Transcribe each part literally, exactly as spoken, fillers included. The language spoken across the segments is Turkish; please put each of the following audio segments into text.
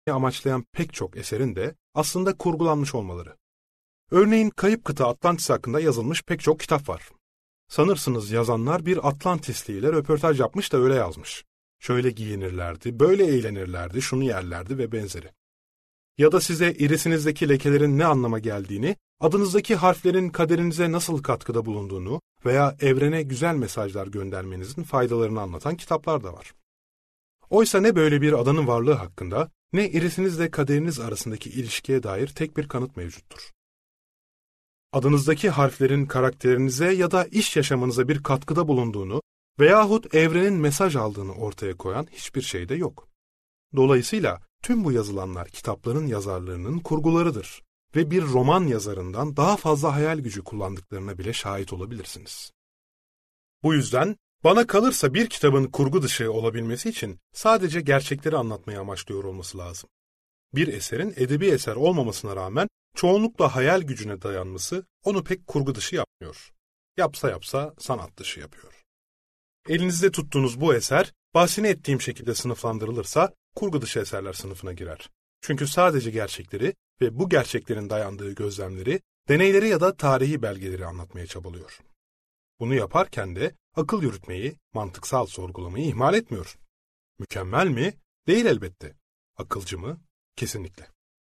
amaçlayan pek çok eserin de aslında kurgulanmış olmaları. Örneğin Kayıp Kıta Atlantis hakkında yazılmış pek çok kitap var. Sanırsınız yazanlar bir Atlantisliyle röportaj yapmış da öyle yazmış. Şöyle giyinirlerdi, böyle eğlenirlerdi, şunu yerlerdi ve benzeri. Ya da size irisinizdeki lekelerin ne anlama geldiğini, adınızdaki harflerin kaderinize nasıl katkıda bulunduğunu veya evrene güzel mesajlar göndermenizin faydalarını anlatan kitaplar da var. Oysa ne böyle bir adanın varlığı hakkında, ne irisinizle kaderiniz arasındaki ilişkiye dair tek bir kanıt mevcuttur. Adınızdaki harflerin karakterinize ya da iş yaşamınıza bir katkıda bulunduğunu veyahut evrenin mesaj aldığını ortaya koyan hiçbir şey de yok. Dolayısıyla tüm bu yazılanlar kitapların yazarlarının kurgularıdır ve bir roman yazarından daha fazla hayal gücü kullandıklarına bile şahit olabilirsiniz. Bu yüzden bana kalırsa bir kitabın kurgu dışı olabilmesi için sadece gerçekleri anlatmayı amaçlıyor olması lazım. Bir eserin edebi eser olmamasına rağmen çoğunlukla hayal gücüne dayanması onu pek kurgu dışı yapmıyor. Yapsa yapsa sanat dışı yapıyor. Elinizde tuttuğunuz bu eser bahsini ettiğim şekilde sınıflandırılırsa kurgu dışı eserler sınıfına girer. Çünkü sadece gerçekleri ve bu gerçeklerin dayandığı gözlemleri, deneyleri ya da tarihi belgeleri anlatmaya çabalıyor. Bunu yaparken de akıl yürütmeyi, mantıksal sorgulamayı ihmal etmiyor. Mükemmel mi? Değil elbette. Akılcı mı? Kesinlikle.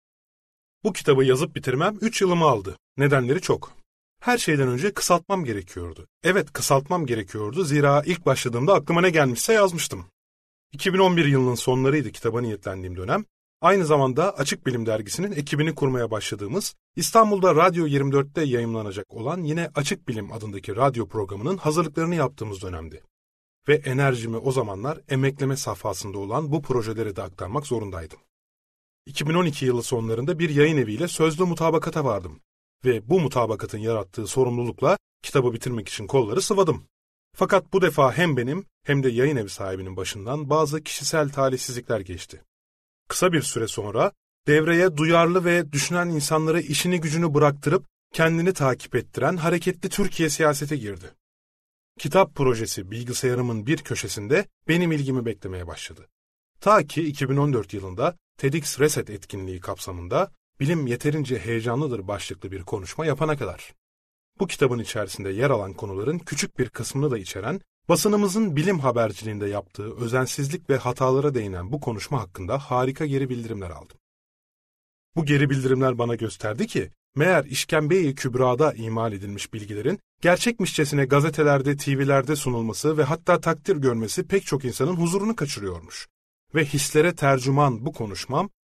Bu kitabı yazıp bitirmem üç yılımı aldı. Nedenleri çok. Her şeyden önce kısaltmam gerekiyordu. Evet, kısaltmam gerekiyordu zira ilk başladığımda aklıma ne gelmişse yazmıştım. iki bin on bir yılının sonlarıydı kitaba niyetlendiğim dönem. Aynı zamanda Açık Bilim Dergisi'nin ekibini kurmaya başladığımız, İstanbul'da Radyo yirmi dörtte yayımlanacak olan yine Açık Bilim adındaki radyo programının hazırlıklarını yaptığımız dönemdi. Ve enerjimi o zamanlar emekleme safhasında olan bu projelere de aktarmak zorundaydım. iki bin on iki yılı sonlarında bir yayın eviyle sözlü mutabakata vardım. Ve bu mutabakatın yarattığı sorumlulukla kitabı bitirmek için kolları sıvadım. Fakat bu defa hem benim hem de yayın evi sahibinin başından bazı kişisel talihsizlikler geçti. Kısa bir süre sonra devreye duyarlı ve düşünen insanları işini gücünü bıraktırıp kendini takip ettiren hareketli Türkiye siyasete girdi. Kitap projesi bilgisayarımın bir köşesinde benim ilgimi beklemeye başladı. Ta ki iki bin on dört yılında TEDx Reset etkinliği kapsamında "Bilim yeterince heyecanlıdır" başlıklı bir konuşma yapana kadar. Bu kitabın içerisinde yer alan konuların küçük bir kısmını da içeren, basınımızın bilim haberciliğinde yaptığı özensizlik ve hatalara değinen bu konuşma hakkında harika geri bildirimler aldım. Bu geri bildirimler bana gösterdi ki, meğer İşkembe-i Kübra'da imal edilmiş bilgilerin gerçekmişçesine gazetelerde, T V'lerde sunulması ve hatta takdir görmesi pek çok insanın huzurunu kaçırıyormuş. Ve hislere tercüman bu konuşmam,